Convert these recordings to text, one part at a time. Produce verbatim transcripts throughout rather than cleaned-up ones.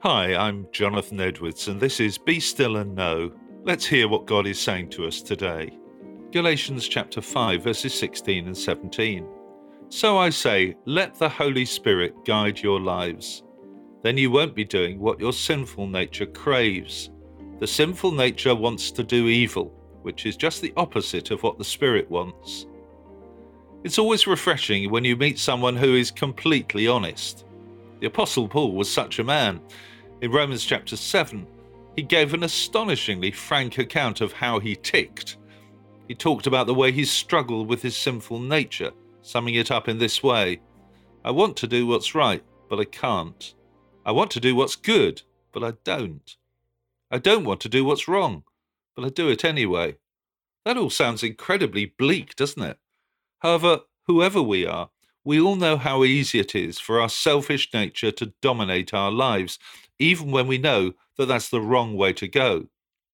Hi, I'm Jonathan Edwards, and this is Be Still and Know. Let's hear what God is saying to us today. Galatians chapter five, verses sixteen and seventeen. So I say, let the Holy Spirit guide your lives. Then you won't be doing what your sinful nature craves. The sinful nature wants to do evil, which is just the opposite of what the Spirit wants. It's always refreshing when you meet someone who is completely honest. The Apostle Paul was such a man. In Romans chapter seven, he gave an astonishingly frank account of how he ticked. He talked about the way he struggled with his sinful nature, summing it up in this way: I want to do what's right, but I can't. I want to do what's good, but I don't. I don't want to do what's wrong, but I do it anyway. That all sounds incredibly bleak, doesn't it? However, whoever we are, we all know how easy it is for our selfish nature to dominate our lives, even when we know that that's the wrong way to go.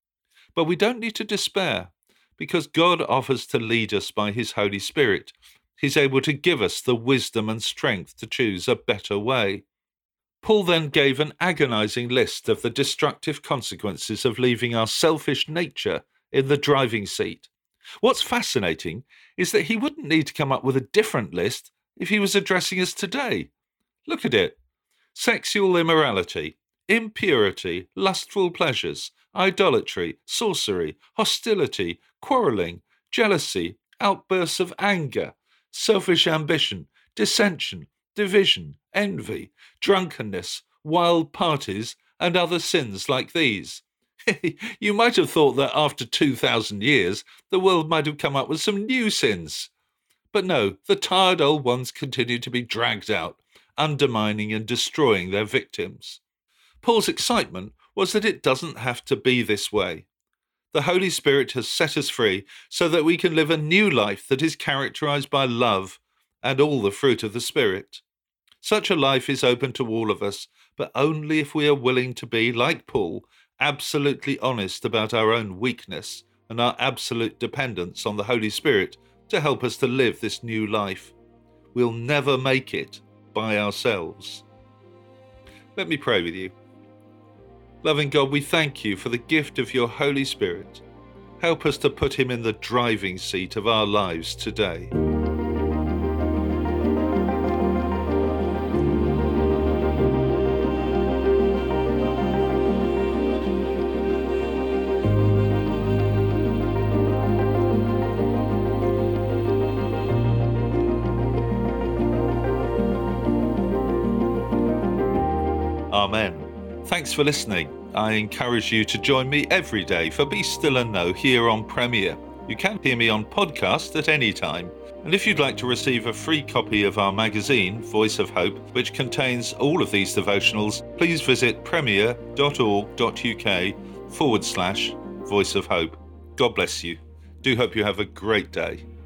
But we don't need to despair, because God offers to lead us by His Holy Spirit. He's able to give us the wisdom and strength to choose a better way. Paul then gave an agonizing list of the destructive consequences of leaving our selfish nature in the driving seat. What's fascinating is that he wouldn't need to come up with a different list if he was addressing us today. Look at it. Sexual immorality, impurity, lustful pleasures, idolatry, sorcery, hostility, quarreling, jealousy, outbursts of anger, selfish ambition, dissension, division, envy, drunkenness, wild parties, and other sins like these. You might have thought that after two thousand years, the world might have come up with some new sins. But no, the tired old ones continue to be dragged out, undermining and destroying their victims. Paul's excitement was that it doesn't have to be this way. The Holy Spirit has set us free so that we can live a new life that is characterized by love and all the fruit of the Spirit. Such a life is open to all of us, but only if we are willing to be, like Paul, absolutely honest about our own weakness and our absolute dependence on the Holy Spirit to help us to live this new life. We'll never make it by ourselves. Let me pray with you. Loving God, we thank you for the gift of your Holy Spirit. Help us to put him in the driving seat of our lives today. Amen. Thanks for listening. I encourage you to join me every day for Be Still and Know here on Premier. You can hear me on podcast at any time. And if you'd like to receive a free copy of our magazine, Voice of Hope, which contains all of these devotionals, please visit premier.org.uk forward slash Voice of Hope. God bless you. Do hope you have a great day.